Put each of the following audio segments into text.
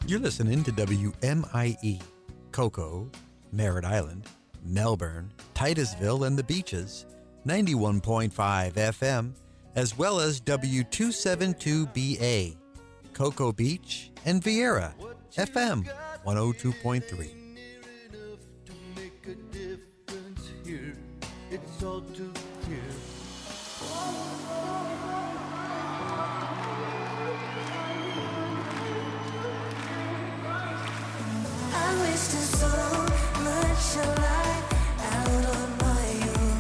You're listening to WMIE, Cocoa, Merritt Island, Melbourne, Titusville, and the Beaches, 91.5 FM, as well as W272BA, Cocoa Beach, and Vieira, FM 102.3. It's all too clear. I wasted so much life out on my own.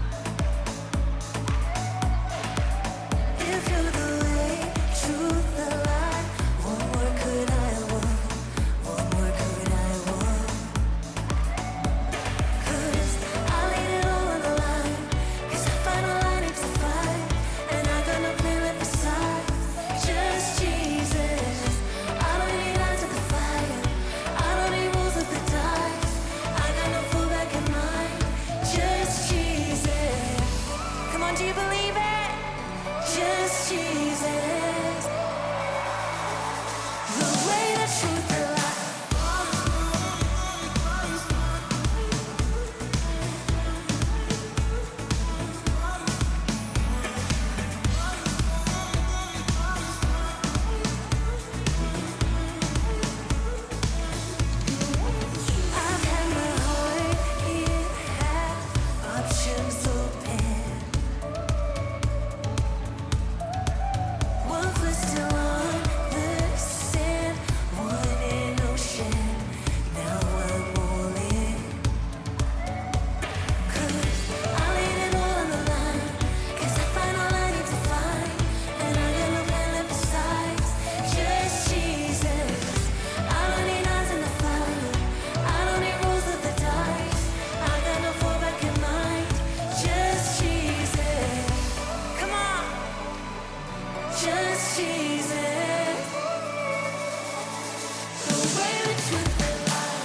If you're the way, truth, the lie, what more could I want? What more could I want? 'Cause I laid it all on the line. 'Cause I find a line to fight, and I got no plan left beside. Just Jesus. I don't need eyes of the fire. I don't need rolls of the dice. I got no fallback in mind. Just Jesus. Come on, do you believe it? Just Jesus. The way, the truth, the life. I've had my heart, it had options open. One foot still on the sand, one in ocean. Now I'm all in. 'Cause I laid it all on the line. 'Cause I find all I need to find, and I got no plan left besides. Just Jesus. I don't need eyes in the fire. I don't need rolls of the dice. I got no fallback in mind. Just Jesus. Come on. Just Jesus. The way, the truth, the life.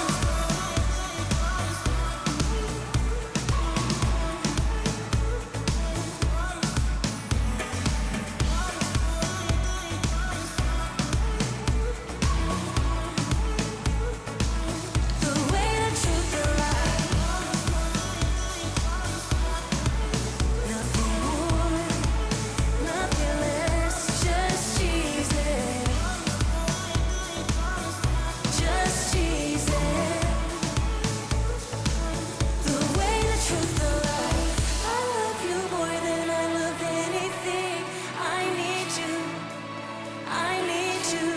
The way, the truth, the life. Nothing more, nothing less. Just Jesus. Just Jesus. The way, the truth, the life. I love you more than I love anything. I need you. I need you.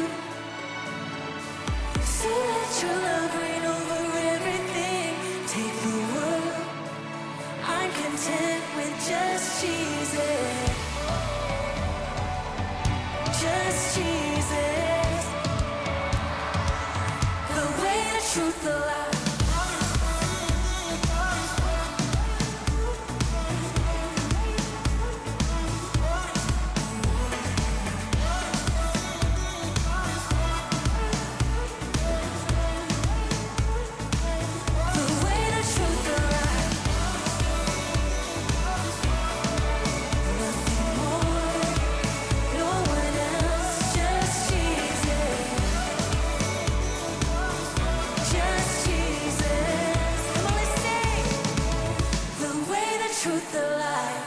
So let your love reign over everything. Take the world. I'm content with just Jesus. Just Jesus. The way, the truth, the life. The way, the truth, the life. Nothing more, no one else. Just Jesus. Just Jesus. Come on, let's sing. The way, the truth, the life.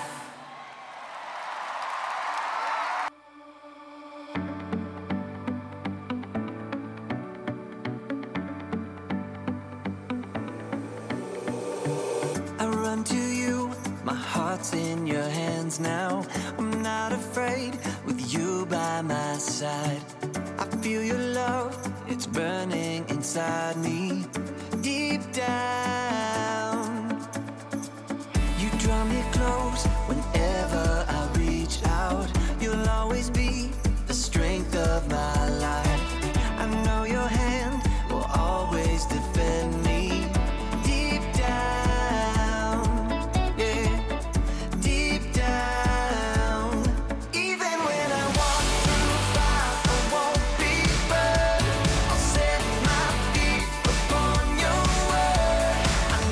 I run to you, my heart's in your hands now. I'm not afraid with you by my side. I feel your love, it's burning inside me. Deep down, you draw me close whenever I reach out. You'll always be the strength of my life. I know your hand will always defend me. Deep down, yeah, deep down. Even when I walk through fire, I won't be burned. I'll set my feet upon your word. I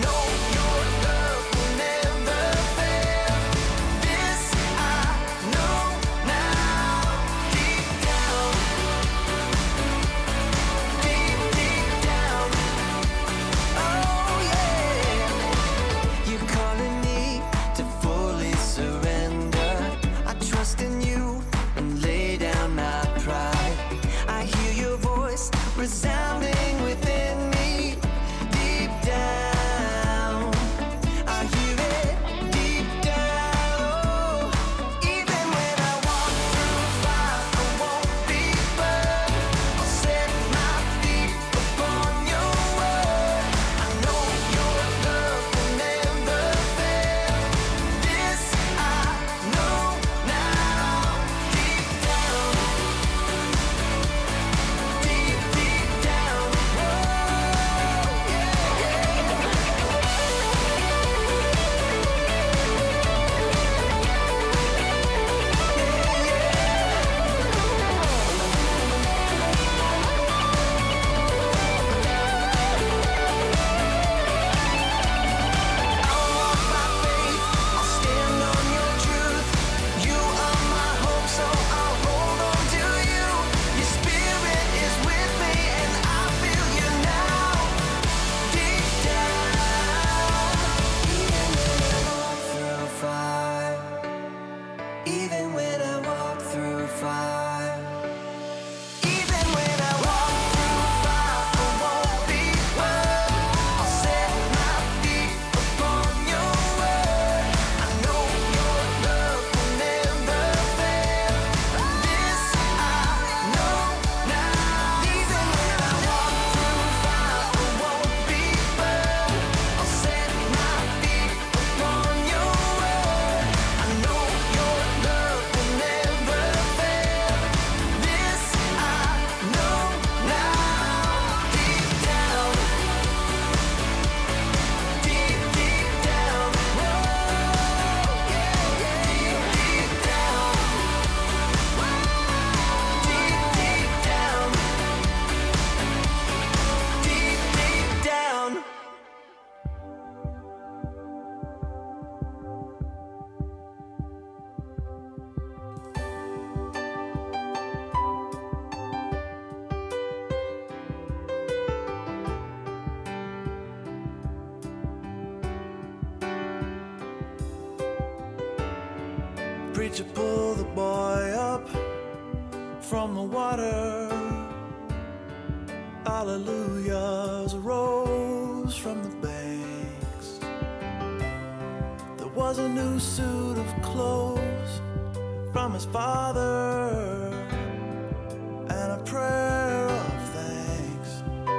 in you and lay down my pride. I hear your voice resounding within me. Deep down, I hear it deep down. Even when I walk through fire, I won't be burned. I'll set my feet upon your word. I know your love will never fail. This I know now. Deep down, deep, deep down. Whoa, yeah, yeah. I'll walk by faith, I'll stand on your truth. You are my hope, so I'll hold on to you. Your spirit is with me, and I feel you now. Deep down, even when I walk through fire, even when I walk through fire, I won't be burned. I'll set my feet upon your word. I know your love will never fail. This I know now. Even when I walk through fire, I won't be burned. I'll set my feet upon your word. I know your love will never fail. This I know now. Deep down, deep, deep down. Whoa, yeah, yeah. Deep, deep down. Deep, deep down. Deep, deep down. Preacher pulled the boy up from the water. Alleluias arose from the banks. There was a new suit of clothes from his father and a prayer of thanks.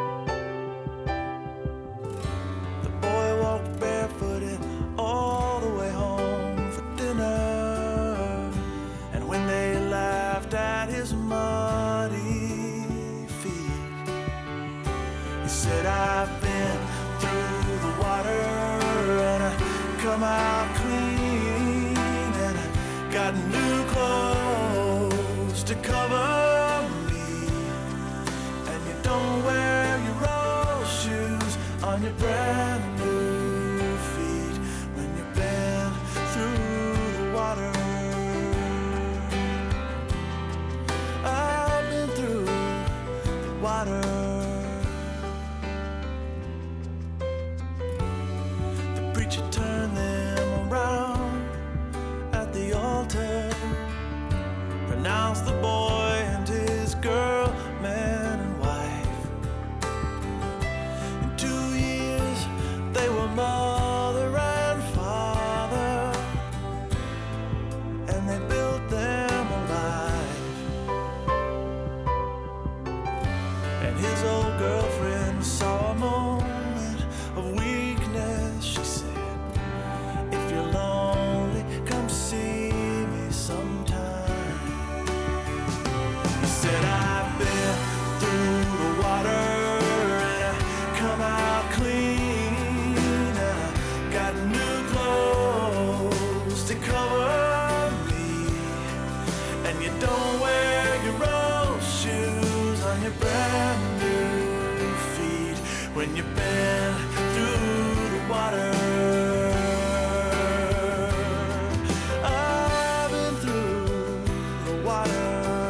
The boy walked barefooted all the way home for dinner. And when they laughed at his muddy feet, he said, I've been through the water and I come out clean, and I got new clothes to cover me. And you don't wear your old shoes on your brand new feet when you've been through the water. I've been through the water. The preacher turned them around at the altar, pronounced the boy and his girl man and wife. In 2 years they were mother and father, and they built them a life. And his old girlfriend saw a moment of weakness. She said, if you're lonely, come see me sometime. He said, I've been through the water and I come out clean, and I got new clothes to cover me. And you don't wear your old shoes on your brand new feet when you've been through the water. I've been through the water.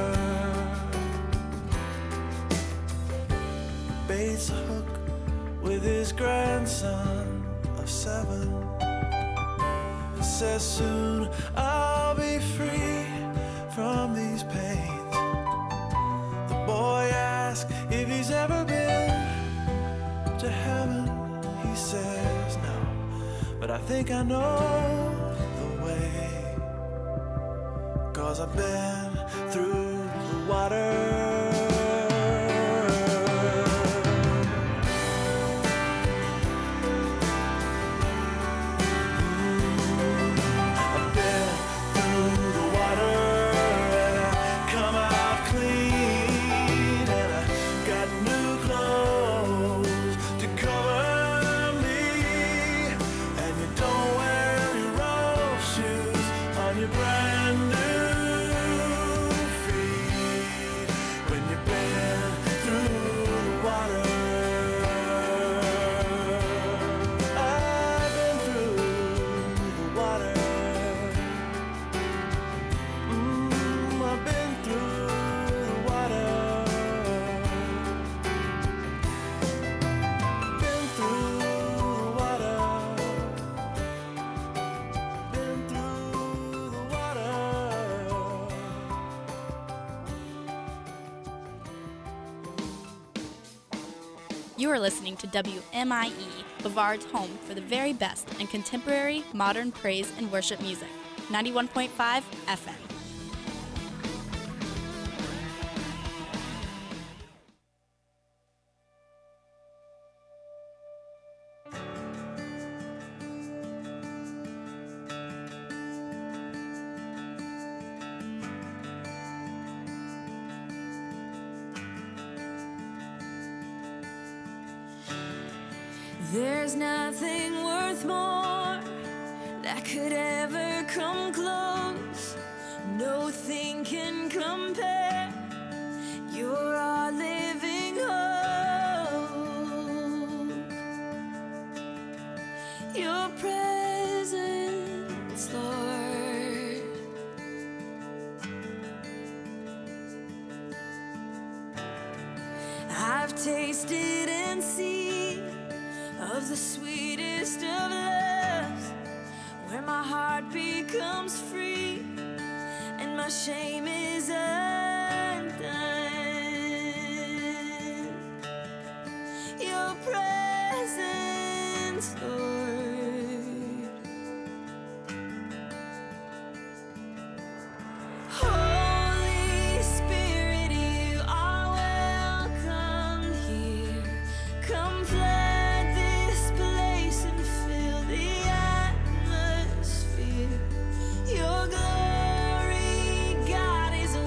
Baits a hook with his grandson of 7 and says, soon I'll be free think I know the way, 'cause I've been through the water. You are listening to WMIE, Bavard's home for the very best in contemporary, modern praise and worship music. 91.5 FM. There's nothing worth more that could ever come close. Nothing can compare. You're our living hope. Your presence, Lord. I've tasted and seen of the sweetest of loves, where my heart becomes free and my shame is undone. Your presence, Lord. Holy Spirit, you are welcome here. Come flood this place and fill the atmosphere. Your glory, God, is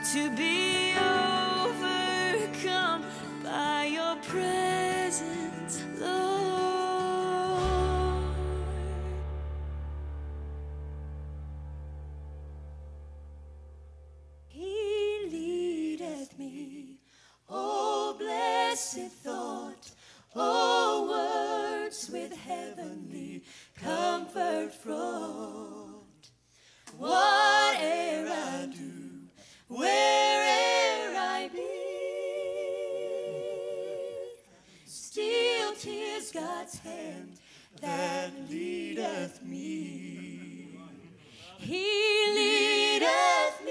to be overcome by your presence, Lord. He leadeth me, oh blessed thought, oh words with heavenly comfort fraught. Whate'er I do, where'er I be, still 'tis God's hand that leadeth me. He leadeth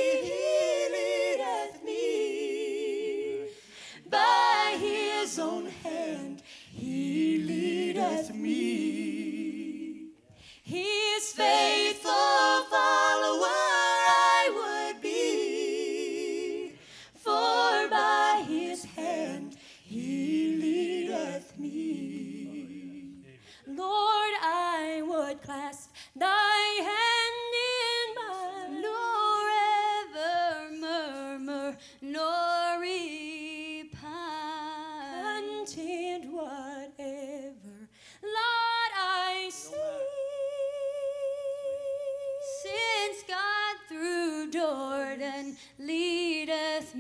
me by his own hand. He leadeth me. His faithful follower I would be, for by his hand he leadeth me. Lord, I would clasp thy hand in mine, nor ever murmur, nor repine, content whatever lot I see, since God through Jordan leadeth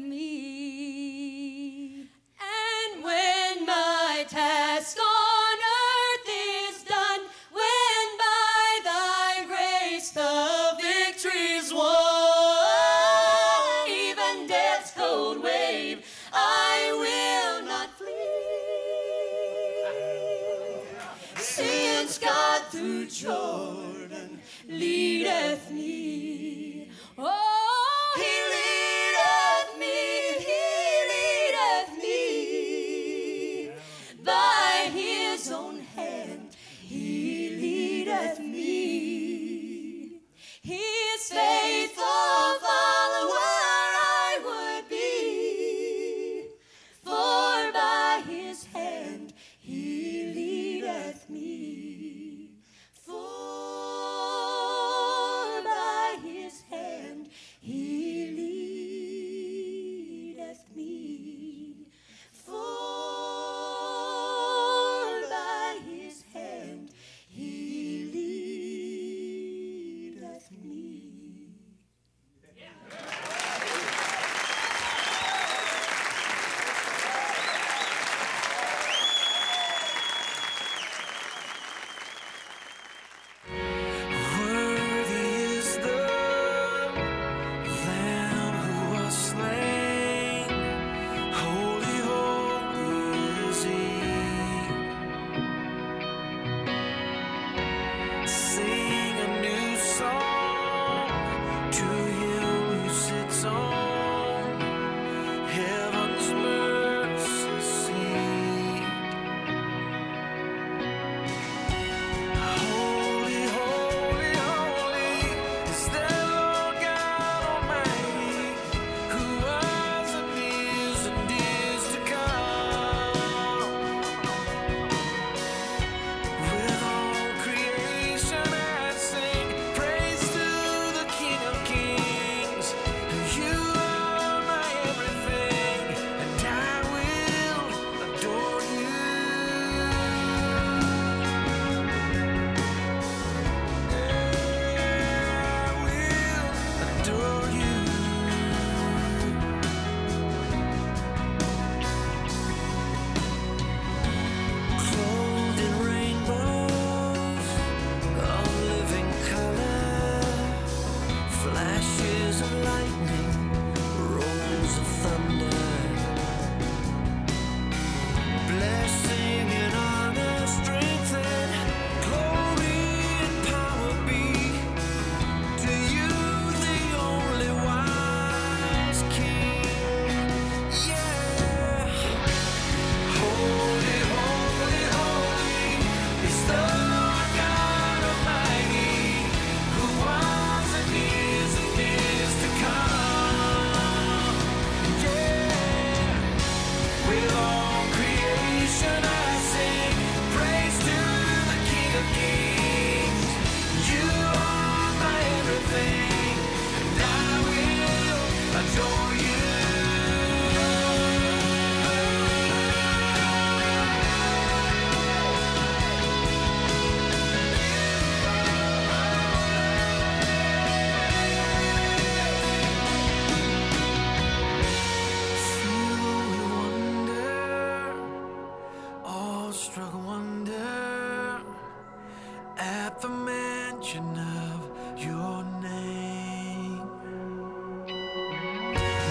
me. And when my task on earth is done, when by thy grace the victory's won, even death's cold wave I will not flee, since God through Jordan leadeth me. Oh, he leadeth me, by his own hand he leadeth me. His faithful follower I would be, for by his hand he leadeth me. For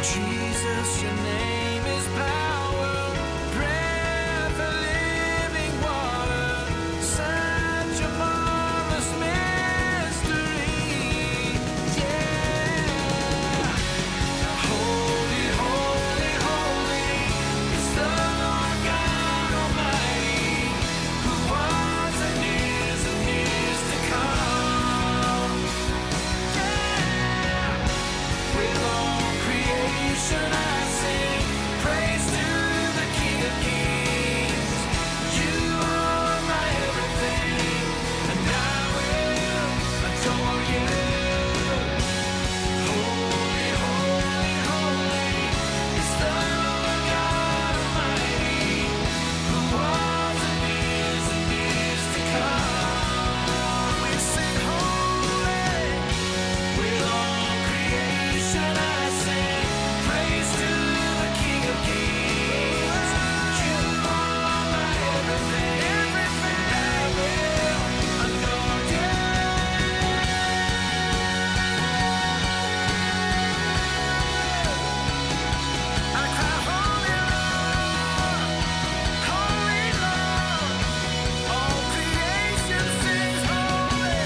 Jesus, your name is power, breath of living water, such a marvelous mystery. Yeah. Holy, holy, holy is the Lord God Almighty, who was and is to come. Yeah. With all creation I sing praise to the King of Kings. You are my everything, and I will adore you. Holy, holy, holy is the Lord God Almighty, who was and is to come. We sing holy. With all creation I sing praise to the King of Kings. You are my everything, everything. I will adore you. I cry, holy Lord, holy Lord. All creation sings holy.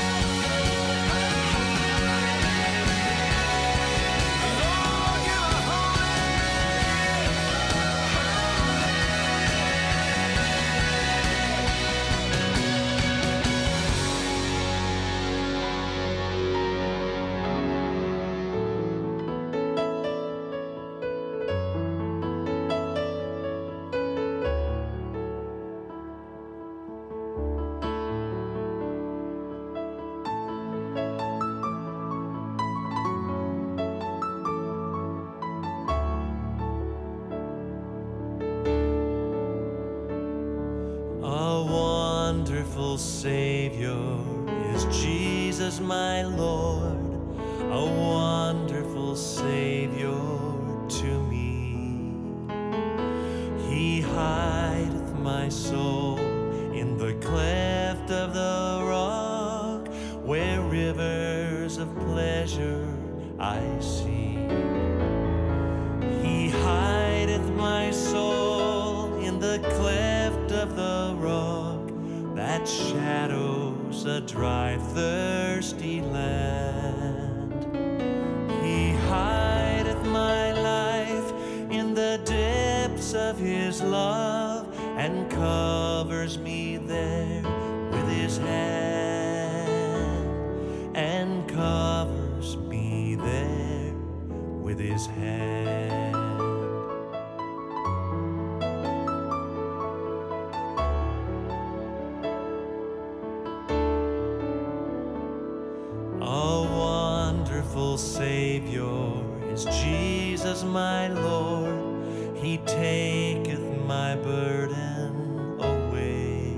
Lord, you are A wonderful Savior is Jesus my Lord, a wonderful Savior to me. He hideth my soul in the cleft of the rock, where rivers of pleasure I see. He hideth my soul in the cleft of the rock that shadows a dry, thirsty land. He hideth my life in the depths of his love and covers me there with his hand, and covers me there with his hand. A wonderful Savior is Jesus my Lord. He taketh my burden away.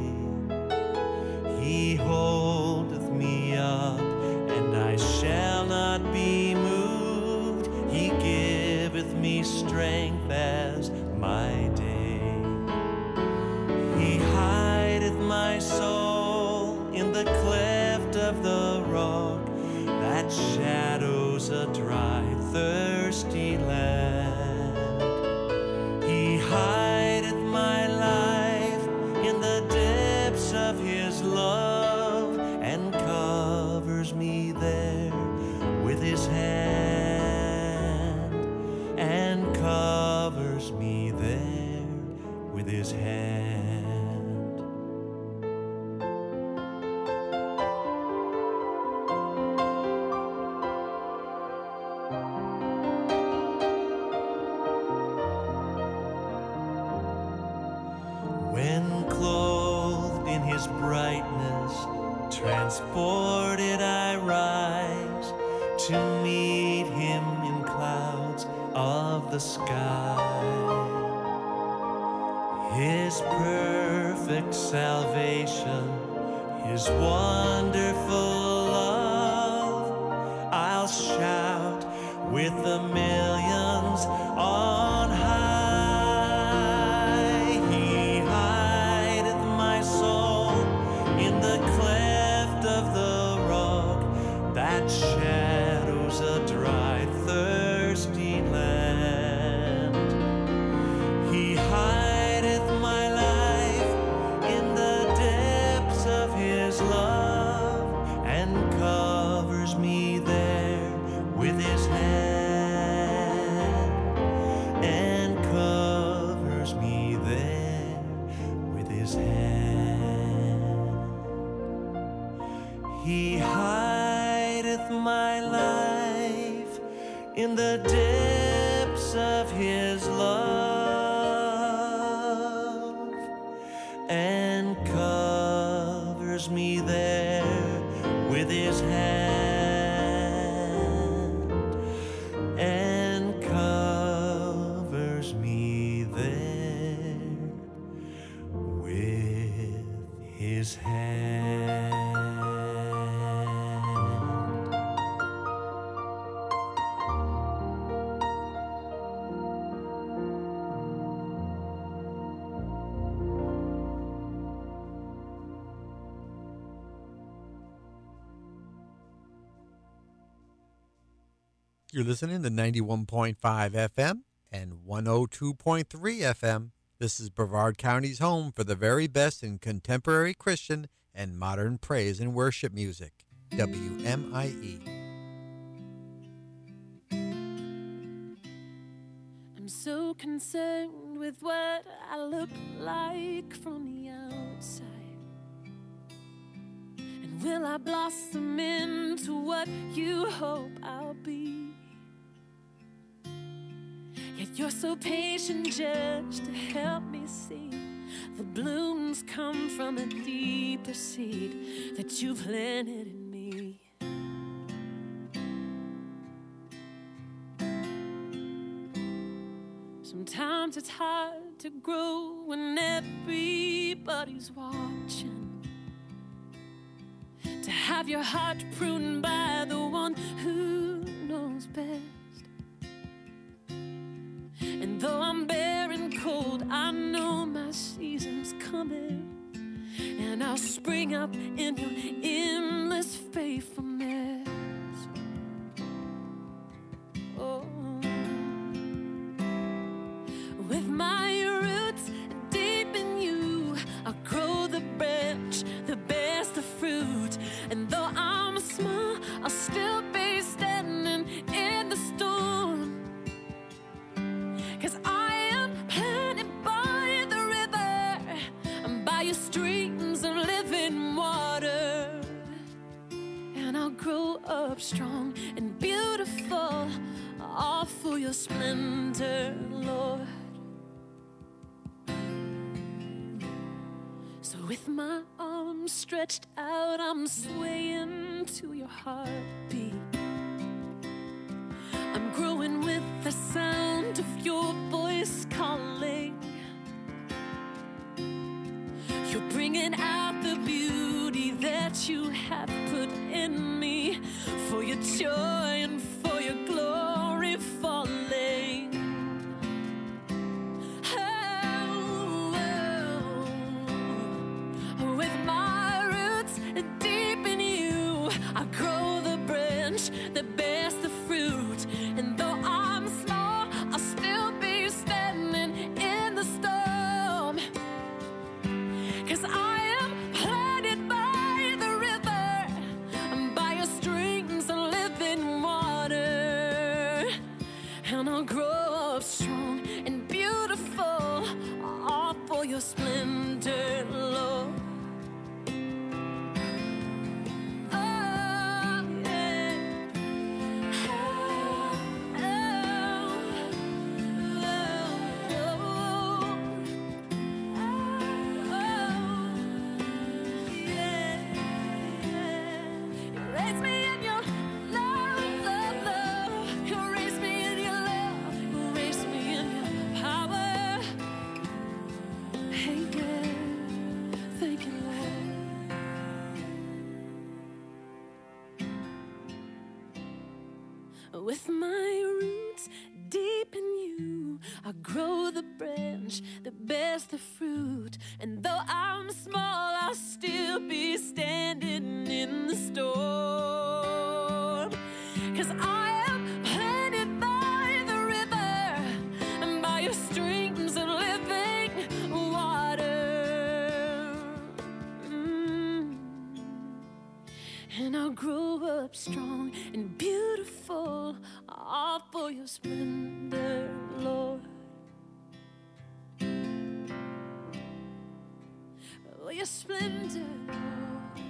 He holdeth me up, and I shall not be moved. He giveth me strength as my day. He hideth my soul in the cleft of the rock that shadows a dry, thirsty land. He hideth my life in the depths of his love and covers me there with his hand, and covers me there with his hand. When clothed in his brightness, transported I rise to meet him in clouds of the sky. His perfect salvation, his wonderful love, I'll shout with the millions on high. He hideth my soul in the cleft of the rock that shadows a dry, thirsty land. in the depths of his love and covers me there with his hand and covers me there with his hand. You're listening to 91.5 FM and 102.3 FM. This is Brevard County's home for the very best in contemporary Christian and modern praise and worship music. WMIE. I'm so concerned with what I look like from the outside. And will I blossom into what you hope I'll be? Yet you're so patient just to help me see the blooms come from a deeper seed that you planted in me. Sometimes it's hard to grow when everybody's watching, to have your heart pruned by the one who knows best. And though I'm bare and cold, I know my season's coming, and I'll spring up in your endless faithfulness. Oh, with my roots deep in you, I'll grow the branch that bears the fruit. And though I'm small, I'll still be standing in the storm. 'Cause I am planted by the river and by your streams of living water. And I'll grow up strong and beautiful, all for your splendor, Lord. So with my arms stretched out, I'm swaying to your heartbeat. I'm growing with the sound of your voice calling. You're bringing out the beauty that you have put in me, for your joy and for your glory falling. Oh, with my roots deep in you, I grow the branch that bears the fruit. And though I'm small, I'll still be standing in the storm. 'Cause I am planted by the river and by your streams of living water. And I'll grow up strong and beautiful, all for your splendor, Lord. With my roots deep in you, I grow the branch that bears the fruit. And though I'm small, I'll still be standing in the storm. 'Cause I am planted by the river and by your streams of living water. And I'll grow up strong and beautiful, all for your splendor, Lord. Oh, your splendor, Lord.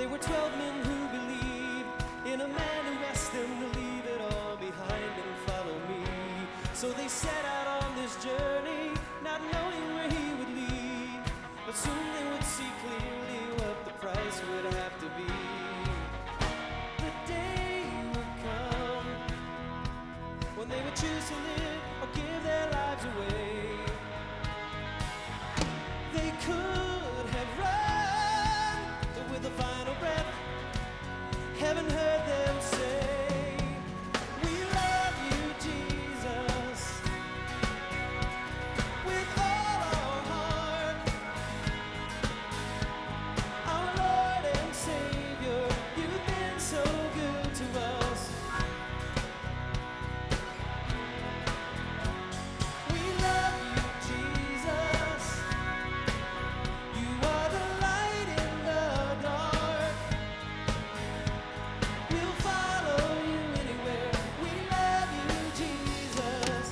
They were 12 men who believed in a man who asked them to leave it all behind and follow me. So they set out on this journey, not knowing where he would lead. But soon they would see clearly what the price would have to be. The day would come when they would choose to live or give their lives away. They could have run, but with a final breath, heaven heard them say, "We love you, Jesus, with all our heart. Our Lord and Savior, you've been so good to us. We love you, Jesus. You are the light in the dark. We'll follow you anywhere. We love you, Jesus."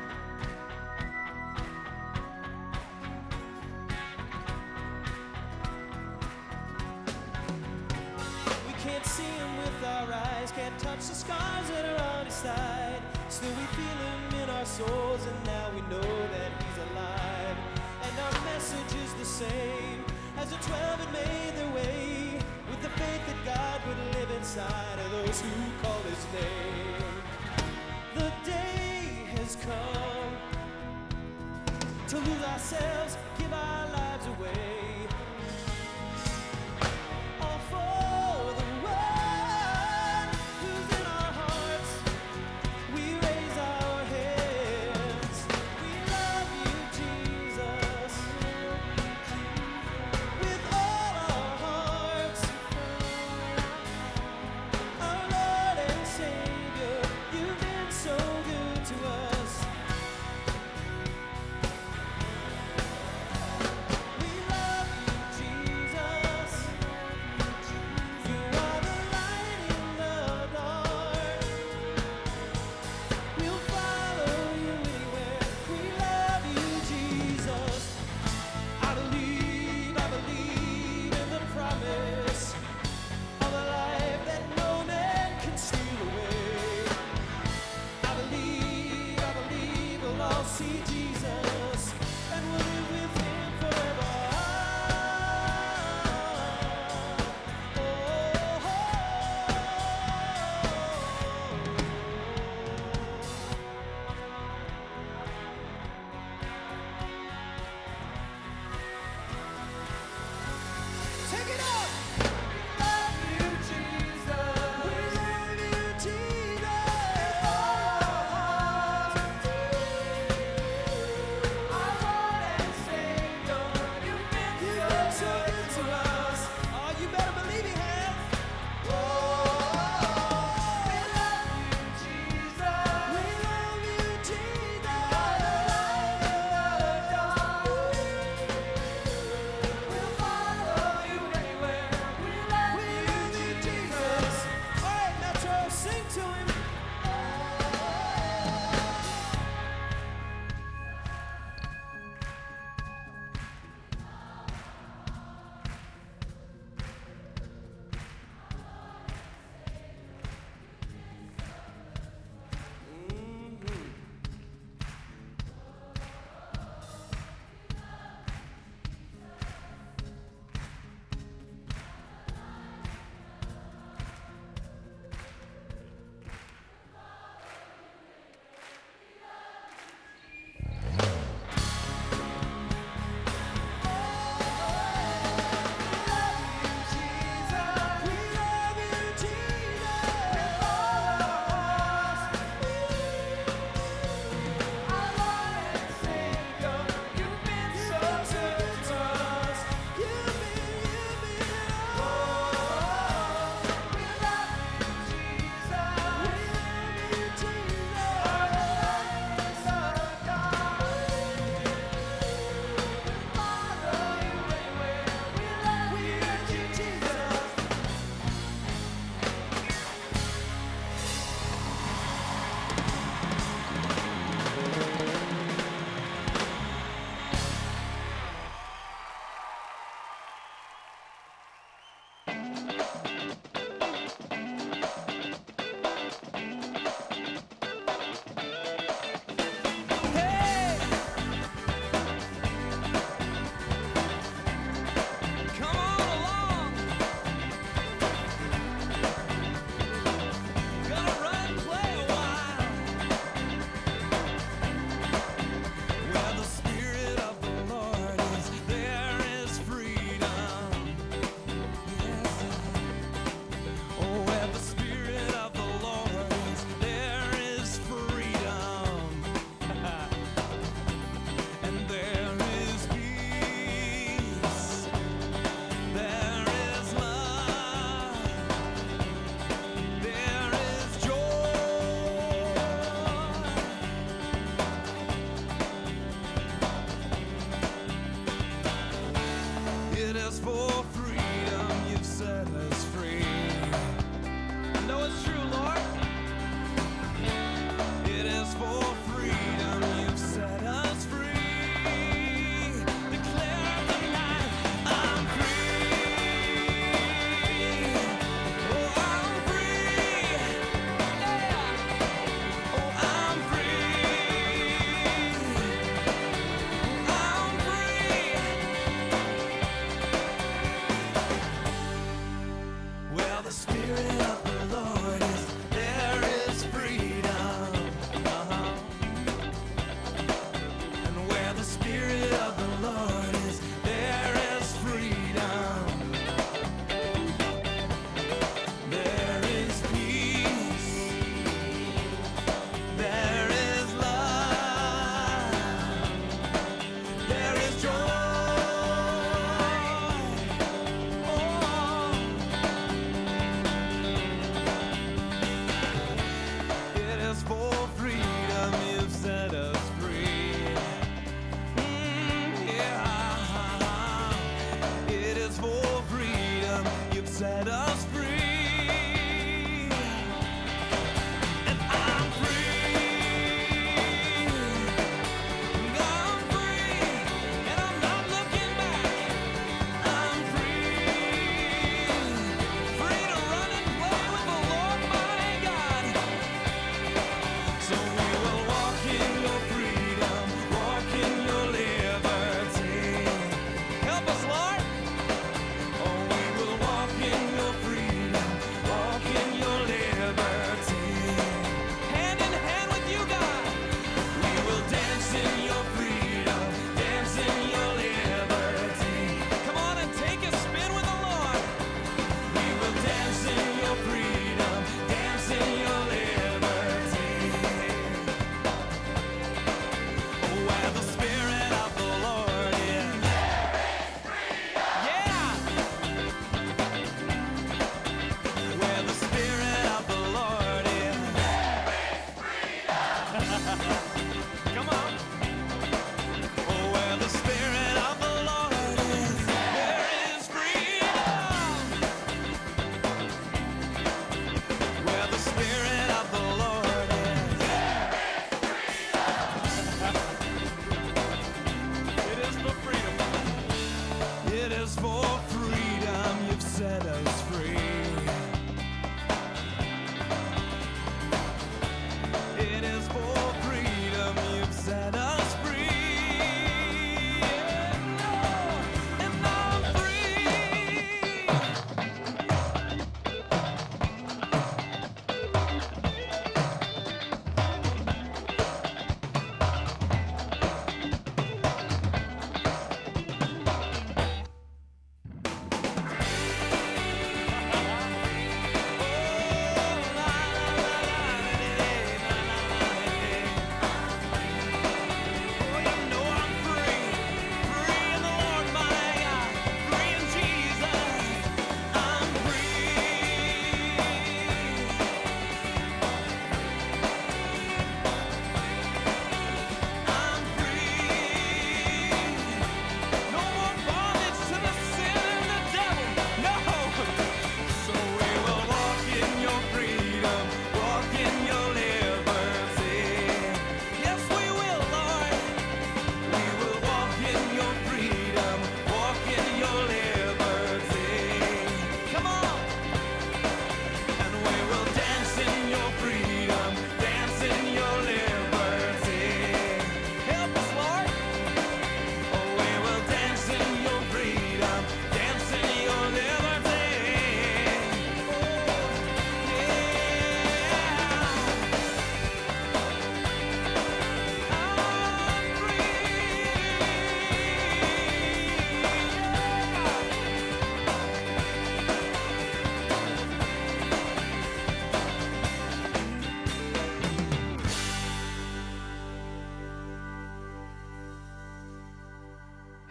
We can't see him with our eyes, can't touch the scars that are on his side. Still we feel him in our souls, and now we know that he's alive. And our message is the same as the 12 had made their way, with the faith that God would live inside of those who call his name. The day has come to lose ourselves, give our lives away, all for the one who's in our hearts. We raise our hands. We love you, Jesus, with all our hearts. Our Lord and Savior, you've been so good to us.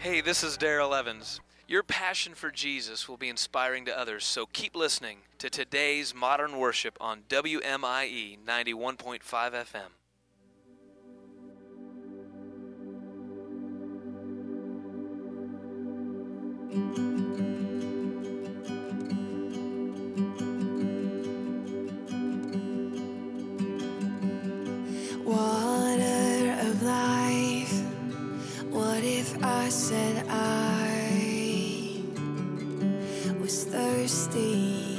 Hey, this is Daryl Evans. Your passion for Jesus will be inspiring to others, so keep listening to today's Modern Worship on WMIE 91.5 FM. Water of life, what if I said I was thirsty?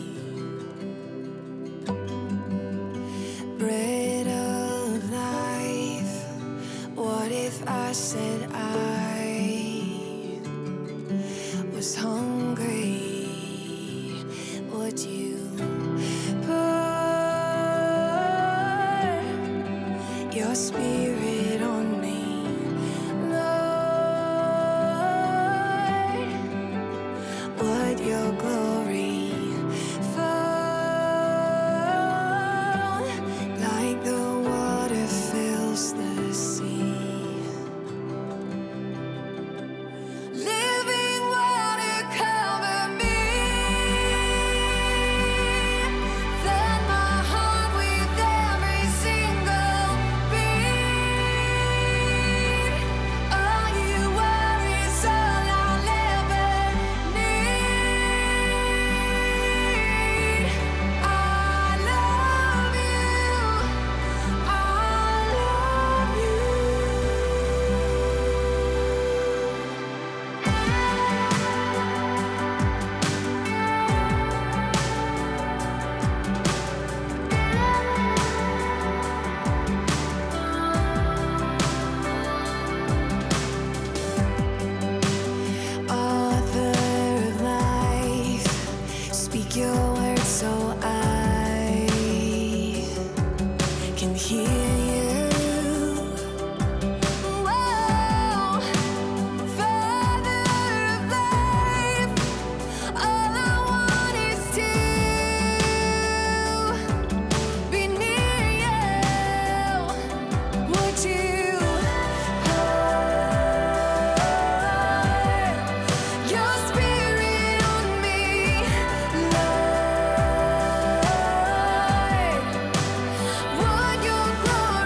Bread of life, what if I said I was hungry? Would you pour your spirit on me, Lord? Would your glory fall like the water fills the sea? Living water cover me, flood my heart with every single beat. All you are is all I'll ever need. I love you, I love you. Author of life, speak your word so I can hear you. Whoa, Father of life, all I want is to be near you. Would you pour your spirit on me, Lord? Would your glory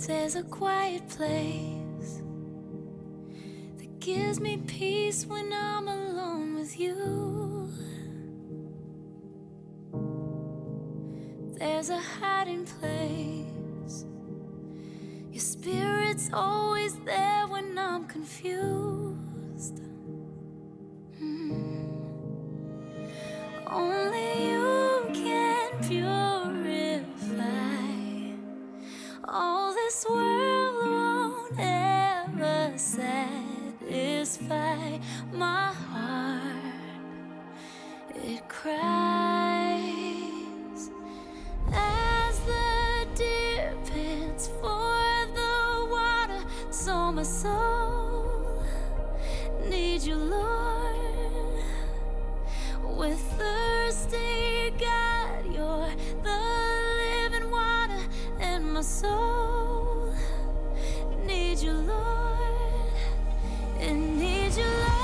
There's a quiet place that gives me peace when I'm alone with you. There's a hiding place. Your spirit's always there when I'm confused. Only you can purify. All this world won't ever satisfy. My heart, it cries as the deer pants for the water. So my soul needs you, Lord. With thirsty God, you're the living water, and my soul needs you, Lord. It needs you, Lord.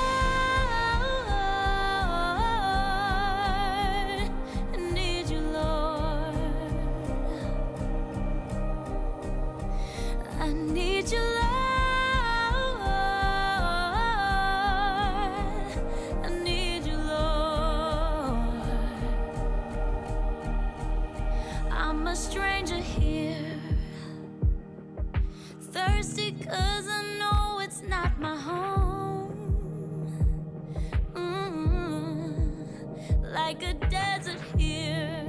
It needs you, Lord. I need you, Lord. I need you, Lord. I'm a stranger here, thirsty 'cause I know it's not my home. Like a desert here,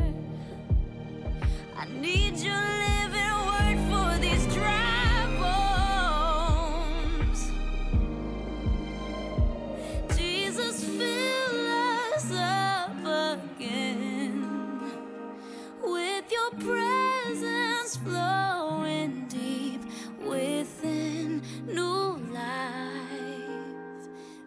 I need your living word for these dry bones. Jesus, fill us up again with your presence flowing deep within. New life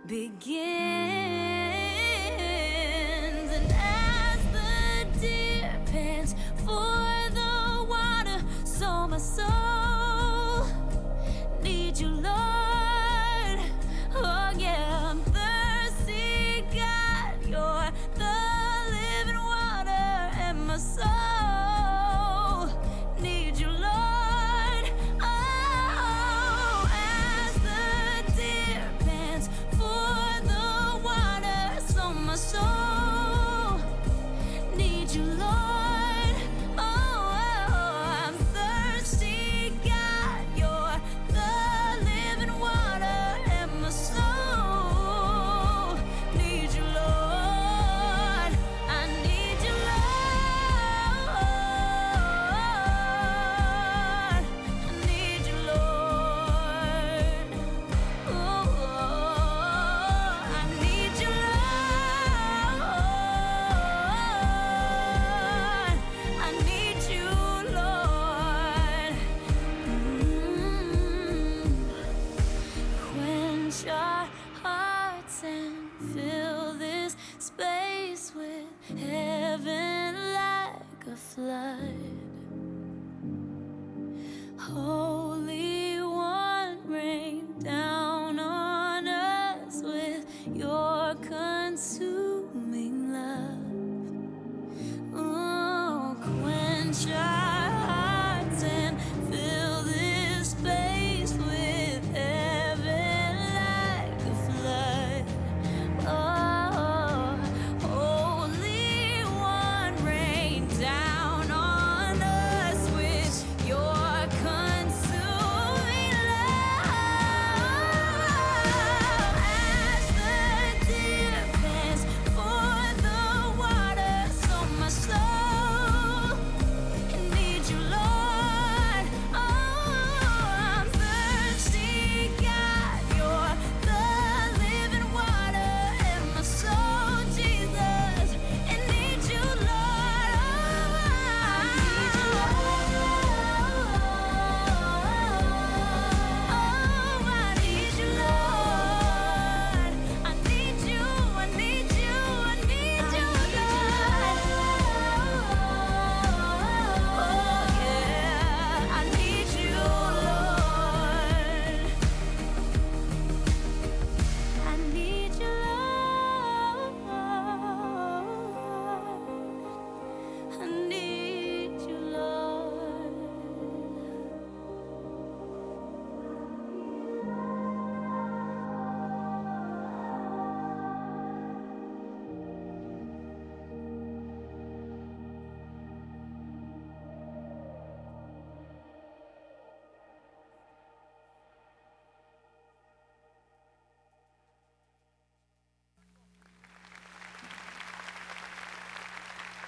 begins, and as the deer pants for the water, so my soul needs you, Lord. Oh yeah, I'm thirsty, God, you're the living water, and my soul needs you, Lord. Oh, as the deer pants for the water, so my soul needs you, Lord. Oh, I'm thirsty, God, you're the living water, and my soul needs you, Lord. I need you, Lord. I need you, Lord. Oh, I need you, Lord. I need you, Lord. Quench our hearts and fill this space with heaven like a flood. Holy One, rain down on us with your consuming love. Oh, quench our hearts and fill this space with heaven like a flood. Oh, Holy One, rain down on us with your consuming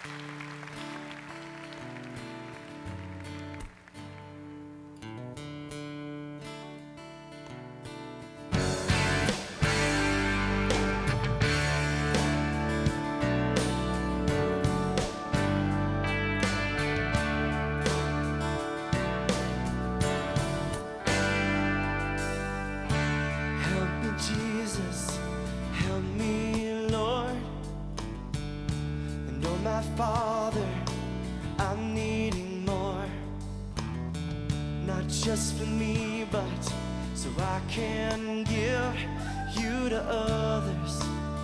Help me, Jesus, help me, Lord. And oh, my Father, I'm needing more. Not just for me, but so I can give you to others.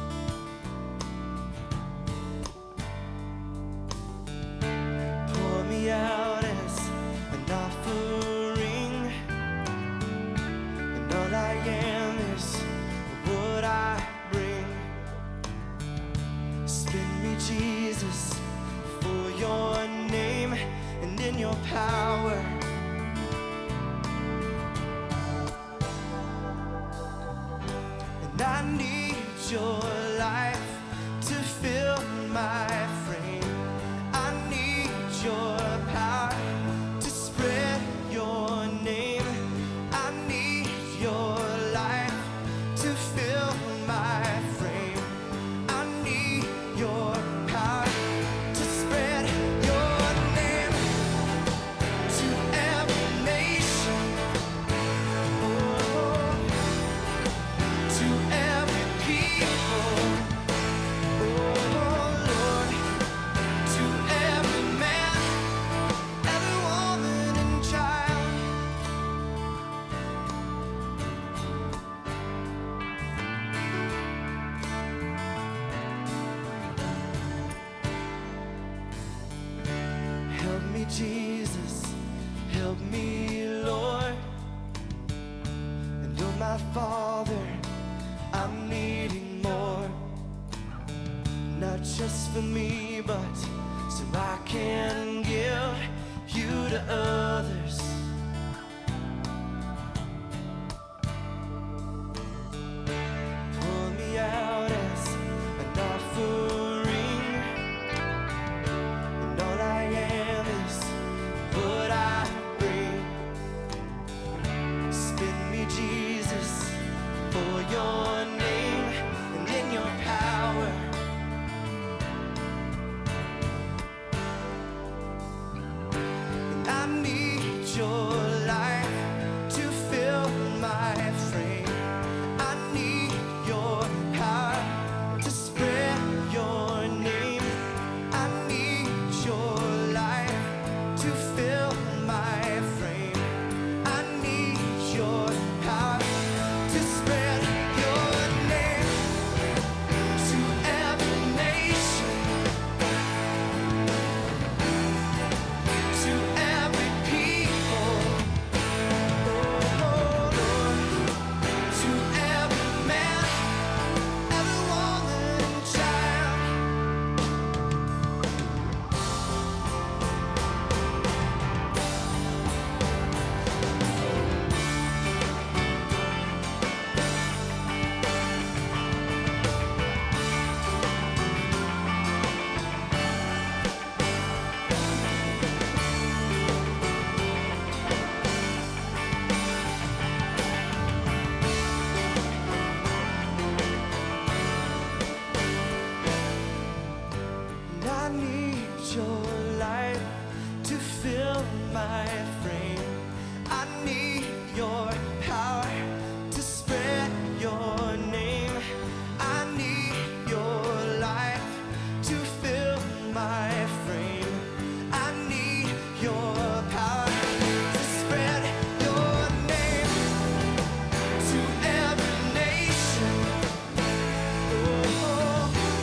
Pour me out as an offering, and all I am is what I bring. Spin me, Jesus, for your name and in your power. And I need your life to fill my frame. I need your power to spread your name. I need your life to fill my frame. I need your power to spread your name to every nation. Oh, to every people. Oh, Lord, to every man, every woman and child. Help me, Jesus, help me, Lord. And oh, my Father, I'm needing more. Not just for me, but so I can give you to others.